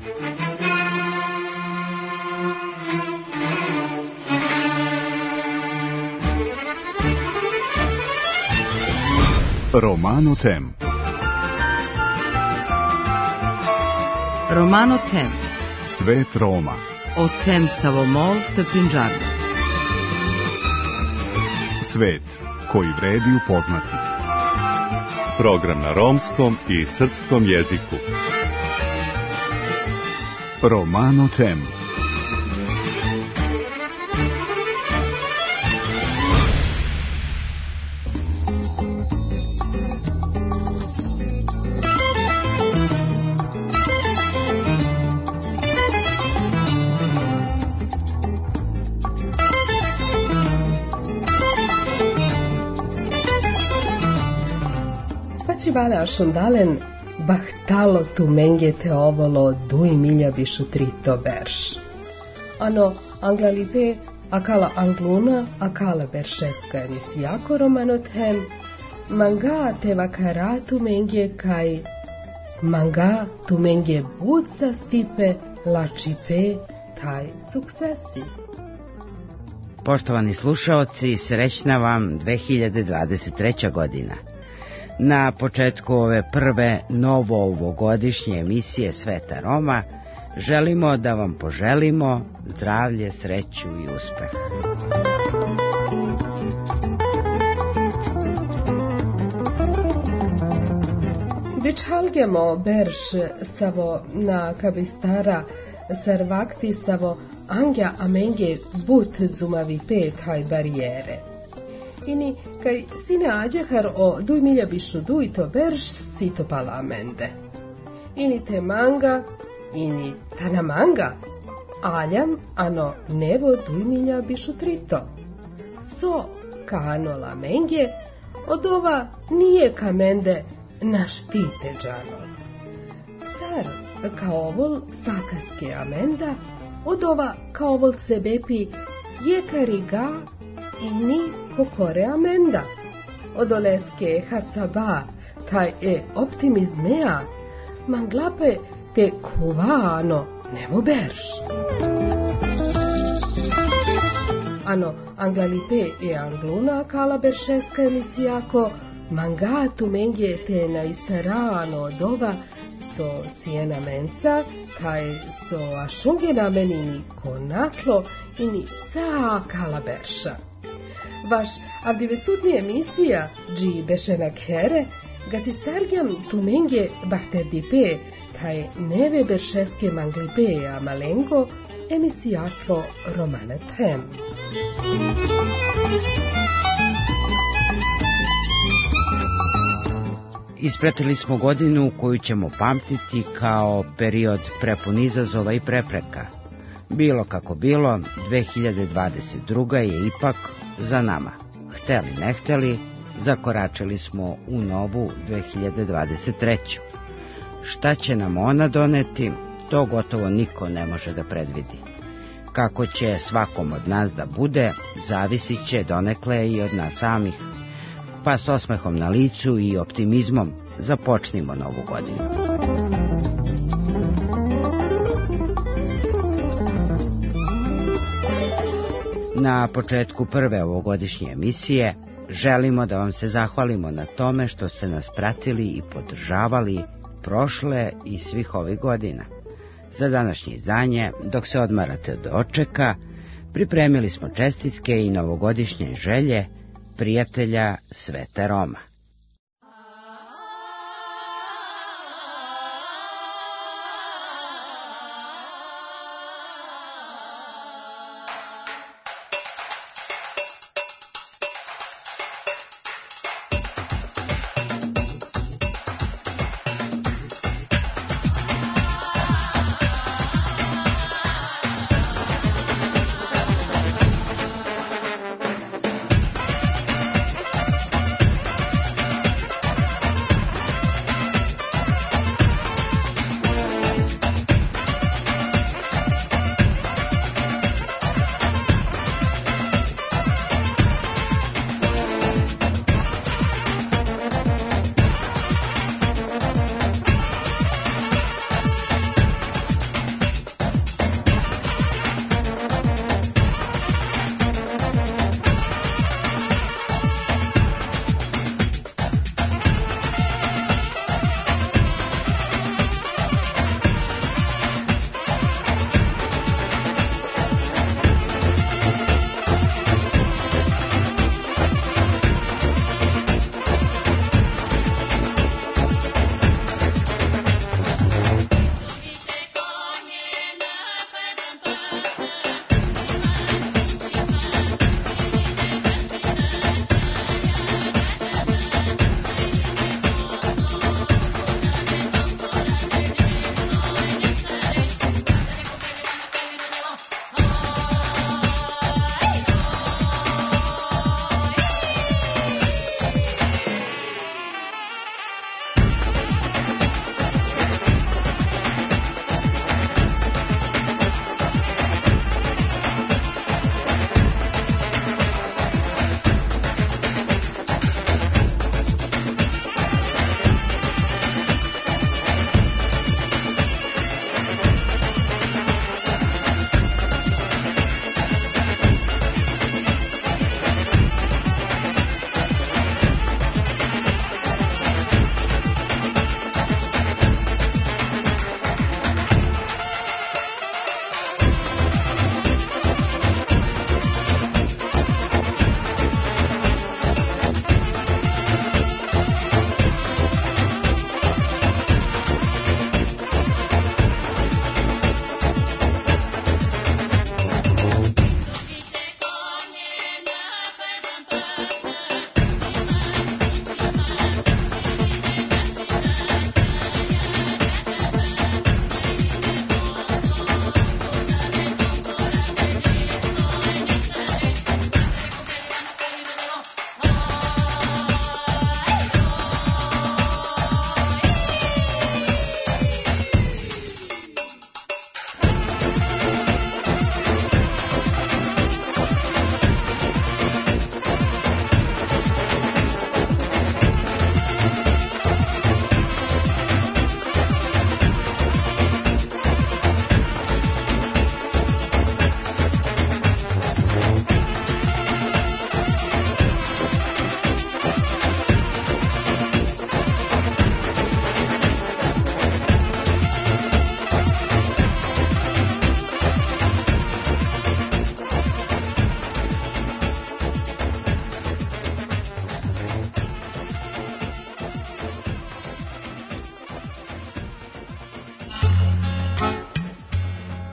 Romano Tem. Romano Tem. Svet Roma. O Tem Savomol te Punjabi. Svet koji vredi upoznati. Program na romskom i srpskom jeziku. Romano Tem. Vala šundalen bahtalo tu mengete ovolo dui milja bišu trito verš. Ano anglalipe akala angluna akala beršeska emisijako Romano Tem manga te vakara tu menge kaj manga tu menge budsa stipe lačipe taj suksesi. Poštovani slušaoci, srećna vam 2023. godina. Na početku ove prve novoovogodišnje emisije Sveta Roma želimo da vam poželimo zdravlje, sreću i uspeh. Vičhalgemo berš savo na kabistara sarvakti savo angja amenge but zumavi pet haj barijere. Ini kaj sine ađehar o duj milja bišu duj to verš sito palamende. Ini te manga, ini tana manga, aljam ano nevo duj milja bišu trito. So kano lamenge, od ova nije kamende naštite džano. Sar kao ovol sakaske amenda, od ova kao ovol sebepi jekari ga ini kokore amenda. Odoleske hasaba taj optimizmea manglape te kuvano nevo berš. Ano anglalipe angluna kala beršeska emisijako mangatu menge te na isarano dova so siena menca kaj so ašungena menini konatlo ini sa kala berša. Vaš avdivesutni emisija dži bešena khere gati sargjam tu menge bahterdipe taj neve beršeske manglipe a malengo emisijatlo Romano Tem. Ispratili smo godinu koju ćemo pamtiti kao period prepun izazova i prepreka. Bilo kako bilo, 2022. je ipak za nama. Hteli ne hteli, zakoračili smo u novu 2023. Šta će nam ona doneti, to gotovo niko ne može da predvidi. Kako će svakom od nas da bude, zavisit će donekle i od nas samih. Pa s osmehom na licu i optimizmom započnimo novu godinu. Na početku prve ovogodišnje emisije želimo da vam se zahvalimo na tome što ste nas pratili i podržavali prošle i svih ovih godina. Za današnje izdanje, dok se odmarate od dočeka, pripremili smo čestitke i novogodišnje želje prijatelja Sveta Roma.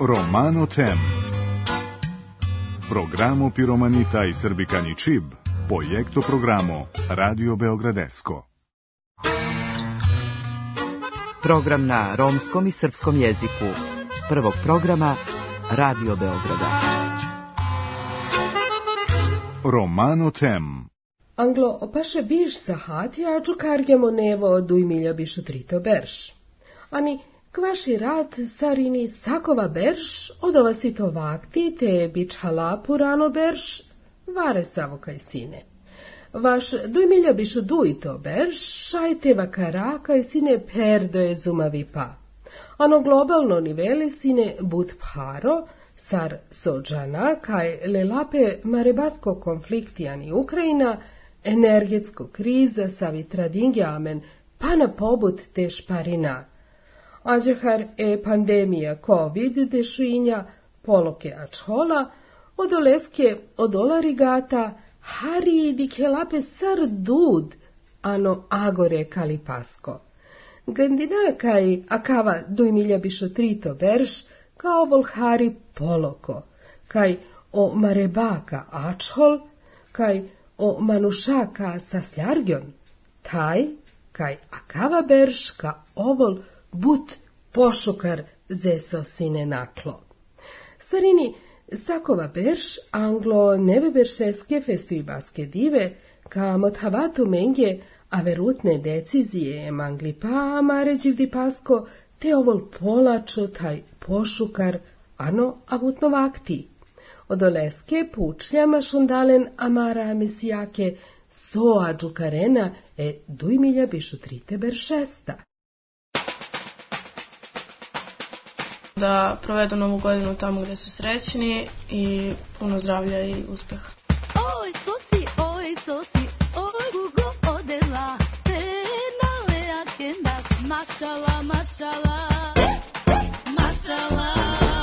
Romano Tem. Programo Piromanita i Srbikani Čib, projekto programo Radio Beogradesko. Program na romskom i srpskom jeziku prvog programa Radio Beograda. Romano Tem. Anglo opaše biš sahati, a čukargemo nevo dujmilja bišu trito berš. Ani kvaši rad sarini sakova berš, odova si to vakti, te bič halapu rano berš, vare savokaj sine. Vaš dujmilja bišu dujto berš, šajte vakara kaj sine perdoje zumavi pa. Ano globalno niveli sine but paro, sar sođana kaj lelape marebasko konfliktijani Ukrajina, energetsko kriza savi tradingjamen, pa na pobut te šparina. Ađehar pandemija COVID dešuinja, poloke ačhola, odoleske odolarigata, hari dikelape sar dud, ano agore kalipasko. Gandina kaj akava dujmilja bišo trito verš, kao volhari poloko, kaj o marebaka ačhol, kaj o manušaka sa sljargjon, taj kaj akava berš ka ovol but pošokar zeso sine naklo. Sarini sakova berš anglo nebe beršeske festivaske dive ka mothavatu menge averutne decizije mangli pa maređivdi pasko te ovol polačo taj pošukar ano avutno vakti. Odoleske pučljama šundalen amara mesijake soa džukarena dujmilja bišu trite beršesta. Da provedu novu godinu tamo gdje su srećni i puno zdravlja i uspeha. Oj, sosi, oj, gugo odela, te nale akenda, mašala, mašala, mašala.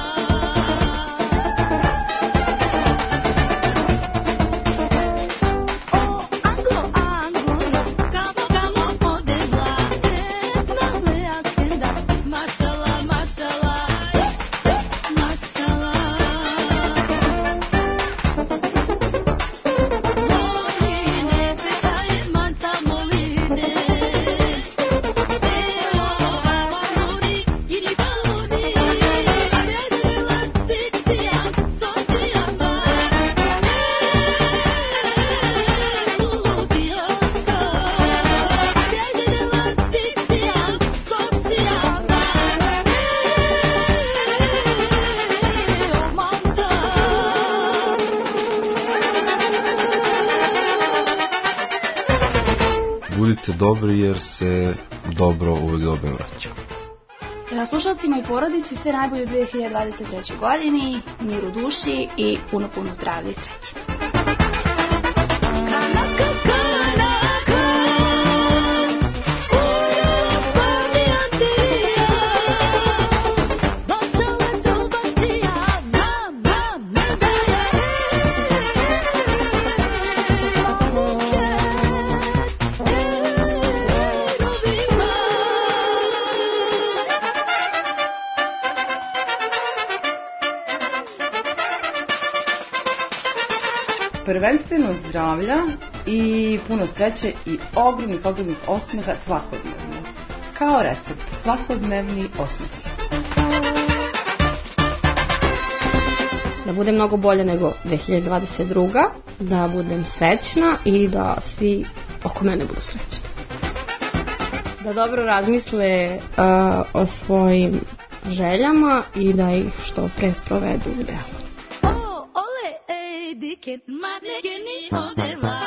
Budite dobri jer se dobro uvijek dobro vraća. Slušalcima i porodici sve najbolje u 2023. godini, mir u duši i puno zdravlja i sreće. Prvenstveno zdravlja i puno sreće i ogromnih osmeha svakodnevno. Kao recept, svakodnevni osmesi. Da budem mnogo bolje nego 2022. Da budem srećna i da svi oko mene budu srećni. Da dobro razmisle o svojim željama i da ih što pre sprovedu u delu. Diket manekeni odela.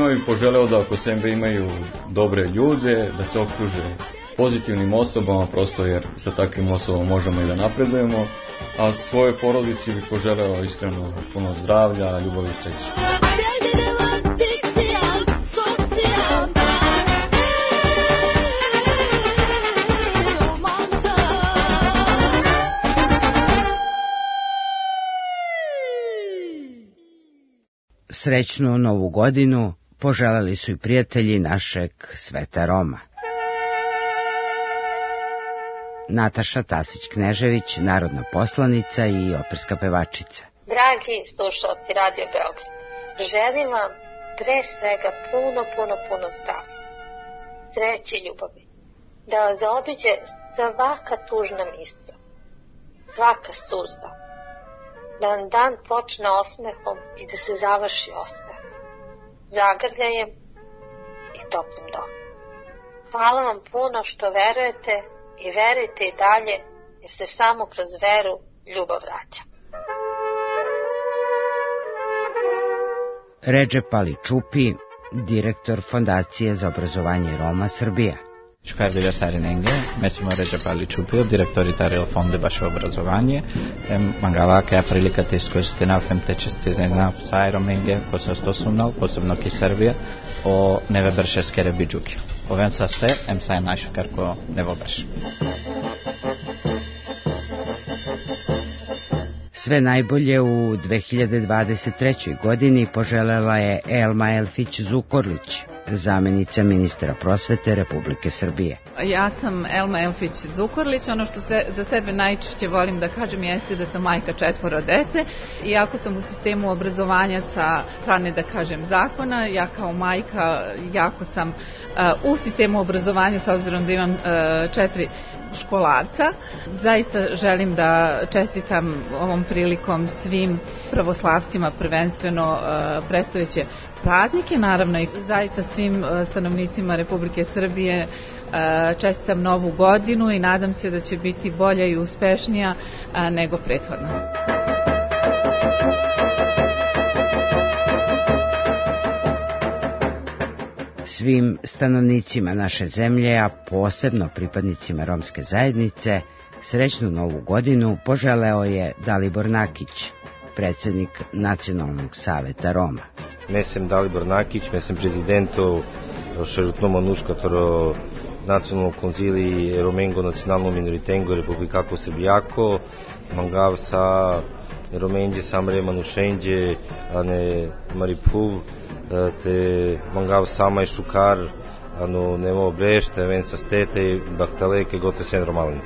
bih poželeo da oko sebe imaju dobre ljude, da se okruže pozitivnim osobama, prosto jer sa takvim osobama možemo i da napredujemo, a svojoj porodici bih poželeo iskreno puno zdravlja, ljubavi i sreće. Srećnu Novu godinu poželjeli su i prijatelji našeg Sveta Roma. Nataša Tasić-Knežević, narodna poslanica i operska pevačica. Dragi slušalci Radio Beograd, želim vam pre svega puno zdravlja, sreće i ljubavi, da vas zaobiđe svaka tužna misla, svaka suza, da vam dan počne osmehom i da se završi osmehom, zagrljajem i toplim domom. Hvala vam puno što verujete i verujte i dalje, jer se samo kroz veru ljubav vraća. Redžep Ali Čupi, direktor Fondacije za obrazovanje Roma Srbija. Shkar de Sarinenge, mesimo Redžep Ali Čupio, direktoritar il Fonde baš obrazovanje. Mangala che ha prilika te iskoristiti na femte čestite na Sai Romenge, ko se ostosumnal, posebno ki Srbija, o neve brše skere biđuki. Ovem sa ste, Sai najškar ko nevo brše. Sve najbolje u 2023. godini poželjela je Elma Elfić Zukorlić, zamjenica ministra prosvete Republike Srbije. Ja sam Elma Elfić Zukorlić, ono što za sebe najčešće volim da kažem jeste da sam majka 4 dece. Iako sam u sistemu obrazovanja sa strane da kažem zakona, ja kao majka jako sam u sistemu obrazovanja s obzirom da imam 4 školarca. Zaista želim da čestitam ovom prilikom svim pravoslavcima prvenstveno predstojeće praznike, naravno i zaista svim stanovnicima Republike Srbije čestitam Novu godinu i nadam se da će biti bolja i uspešnija nego prethodna. Svim stanovnicima naše zemlje, a posebno pripadnicima romske zajednice, srećnu Novu godinu poželeo je Dalibor Nakić, predsjednik Nacionalnog saveta Roma. Mesem Dalibor Nakić, mesem prezidento Šerutnomo Nuškatoro Nacionalno konzili Romengo Nacionalno Minoritengo Republikako Srbijako, mangav sa Romenđe Samre Manušenđe, ane Maripuv, te mangav Samaj Šukar, ano Nemo Brešte, ven sa stete, Bahtaleke, gote sen Romalin.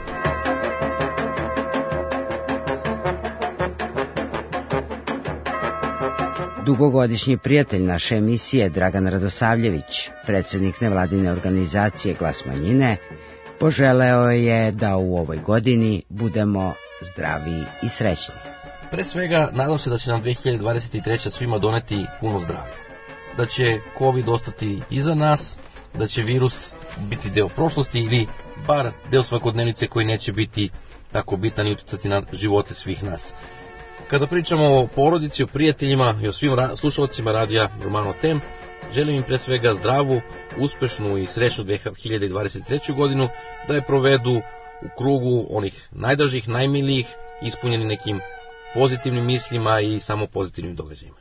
Dugogodišnji prijatelj naše emisije Dragan Radosavljević, predsjednik nevladine organizacije Glas manjine, poželeo je da u ovoj godini budemo zdravi i srećni. Pre svega, nadam se da će nam 2023. svima doneti puno zdravlja. Da će COVID ostati iza nas, da će virus biti deo prošlosti ili bar deo svakodnevnice koji neće biti tako bitan i utjecati na živote svih nas. Kada pričamo o porodici, o prijateljima i o svim slušalcima radija Romano Tem, želim im pre svega zdravu, uspešnu i srećnu 2023. godinu, da je provedu u krugu onih najdražih, najmilijih, ispunjeni nekim pozitivnim mislima i samo pozitivnim događajima.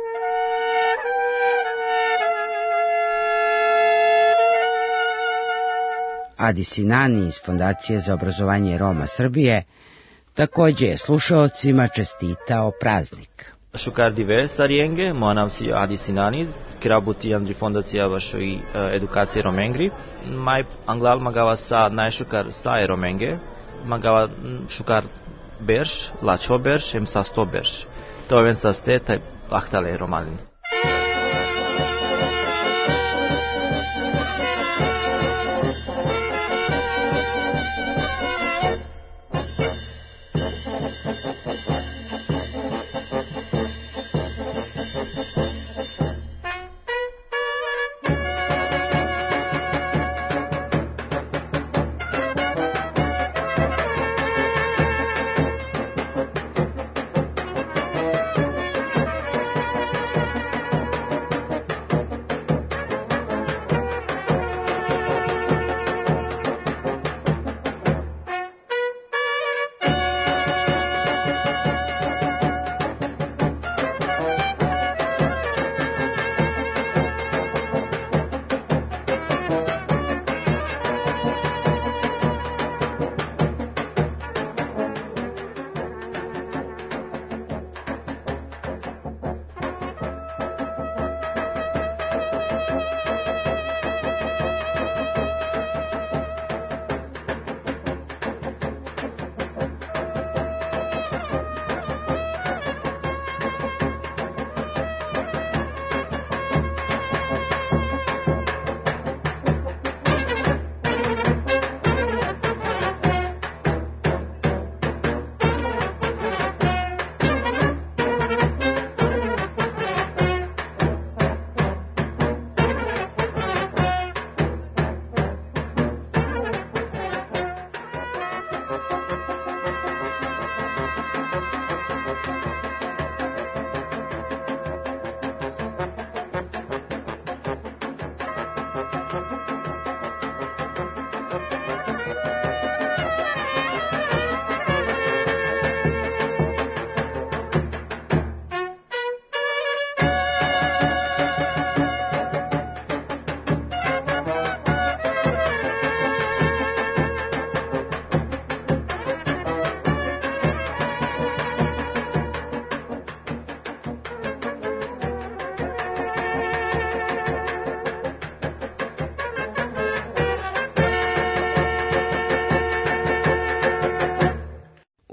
Adi Sinani iz Fondacije za obrazovanje Roma Srbije također je slušalcima čestitao praznik. Shukar dive Sarienge, moja naam si Adi Sinani, kirabuti Andri Fondacija vašoj edukacije Romengri. Mai anglal magava sa najshukar sa Romenge, magava shukar berš, lačho berš, em sa 100 berš. To ven sa steta ahtale Romalin.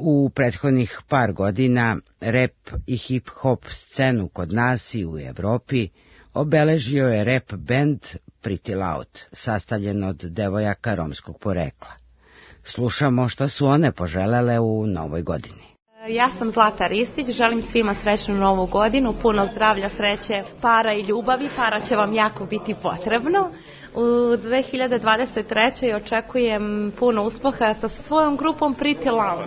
U prethodnih par godina rap i hip-hop scenu kod nas i u Evropi obeležio je rap band Pretty Loud, sastavljen od devojaka romskog porekla. Slušamo šta su one poželele u novoj godini. Ja sam Zlata Ristić, želim svima srećnu novu godinu, puno zdravlja, sreće, para i ljubavi, para će vam jako biti potrebno. U 2023. očekujem puno uspeha sa svojom grupom Pretty Loud.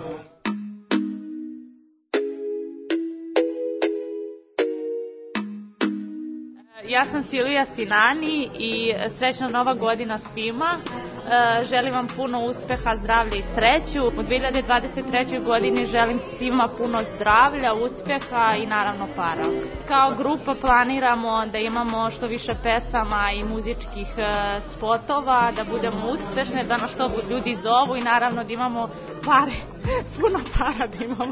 Ja sam Silvija Sinani i srećna nova godina svima. Želim vam puno uspeha, zdravlja i sreću. U 2023. godini želim svima puno zdravlja, uspeha i naravno para. Kao grupa planiramo da imamo što više pesama i muzičkih spotova, da budemo uspešne, da nas što ljudi zovu i naravno da imamo pare, puno para da imamo.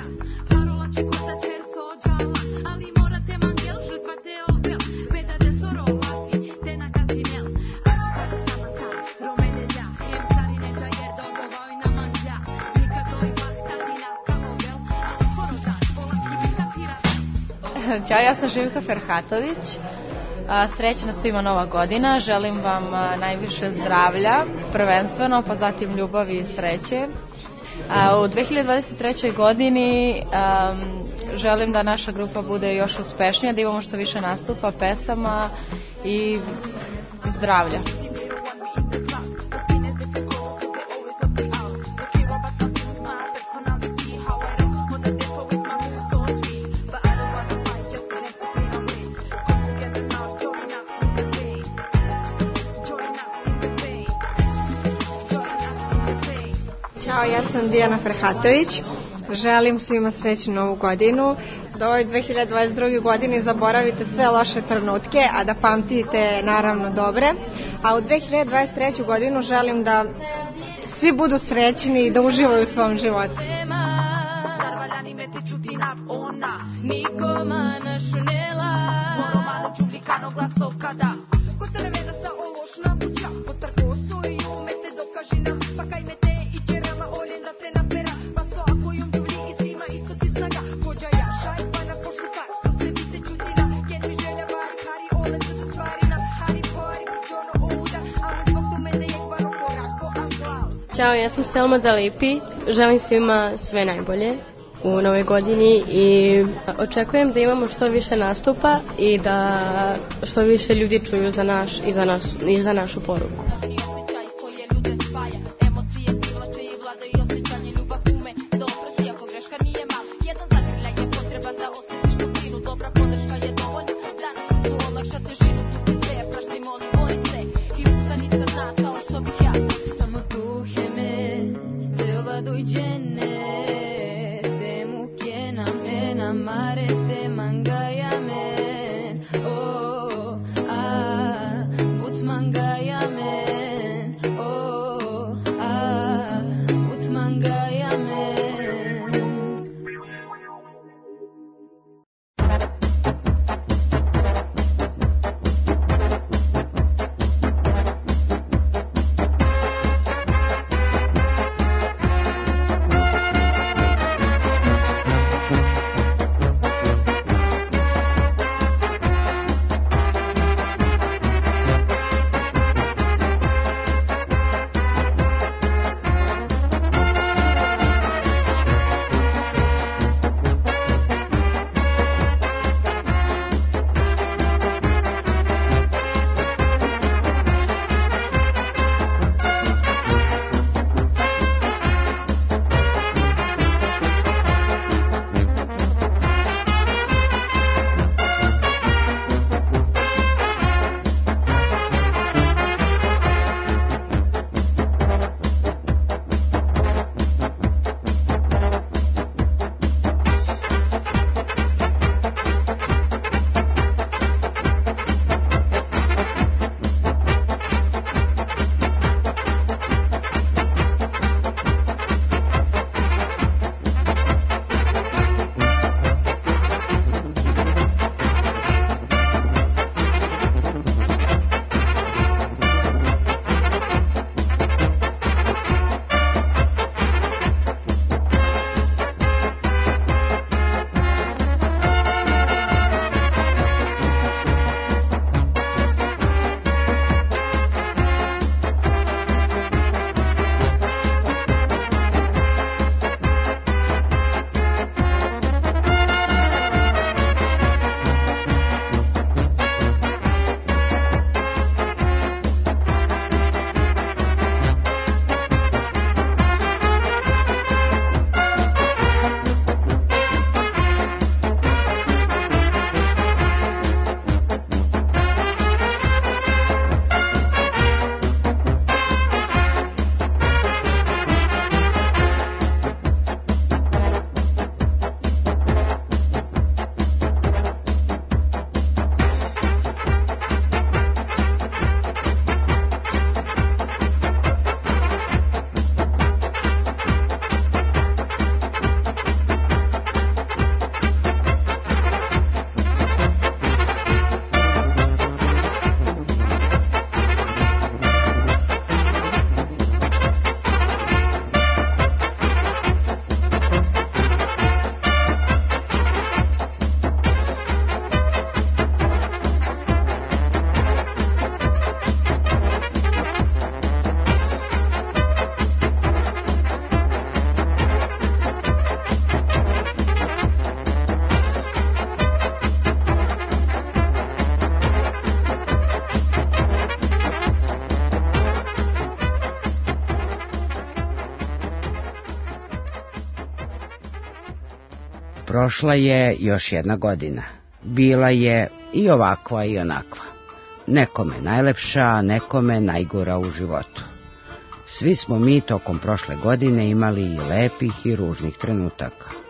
Ćao, ja sam Živka Ferhatović. Srećna svima nova godina. Želim vam najviše zdravlja, prvenstveno, pa zatim ljubavi i sreće. U 2023. godini želim da naša grupa bude još uspešnija, da imamo što više nastupa, pesama i zdravlja. Ćao, ja sam Dijana Ferhatović. Želim svima srećnu novu godinu. Da ovoj 2022. godini zaboravite sve loše trenutke, a da pamtite naravno dobre. A u 2023. godinu želim da svi budu srećni i da uživaju u svom životu. Ćao, ja sam Selma Dalipi, želim svima sve najbolje u novoj godini i očekujem da imamo što više nastupa i da što više ljudi čuju za naš i za našu poruku. prošla je još jedna godina. Bila je i ovakva i onakva. Nekome najlepša, a nekome najgora u životu. Svi smo mi tokom prošle godine imali i lepih i ružnih trenutaka.